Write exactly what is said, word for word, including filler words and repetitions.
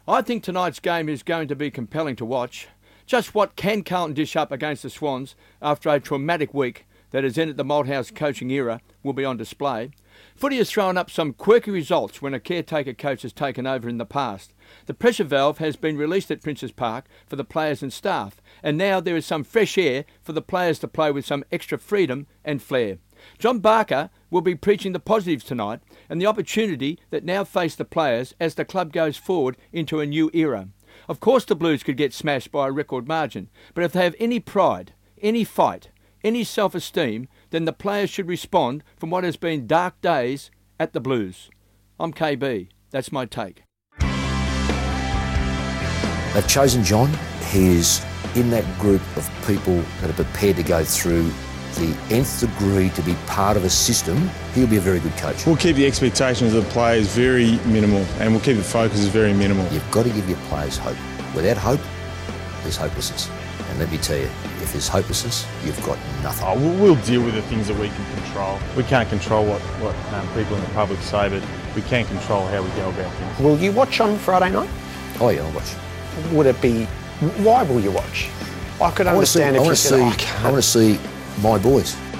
I think tonight's game is going to be compelling to watch. Just what can Carlton dish up against the Swans after a traumatic week that has ended the Malthouse coaching era will be on display. Footy has thrown up some quirky results when a caretaker coach has taken over in the past. The pressure valve has been released at Princes Park for the players and staff, and now there is some fresh air for the players to play with some extra freedom and flair. John Barker will be preaching the positives tonight and the opportunity that now face the players as the club goes forward into a new era. Of course the Blues could get smashed by a record margin, but if they have any pride, any fight, any self-esteem, then the players should respond from what has been dark days at the Blues. I'm K B. That's my take. They've chosen John. He's in that group of people that are prepared to go through the nth degree to be part of a system. He'll be a very good coach. We'll keep the expectations of the players very minimal, and we'll keep the focus very minimal. You've got to give your players hope. Without hope, there's hopelessness. And let me tell you, if there's hopelessness, you've got nothing. Oh, we'll, we'll deal with the things that we can control. We can't control what, what um, people in the public say, but we can control how we go about things. Will you watch on Friday night? Oh yeah, I'll watch. Would it be... Why will you watch? I could I understand see, if I you want to said, see, oh, I can't. I want to see my boys.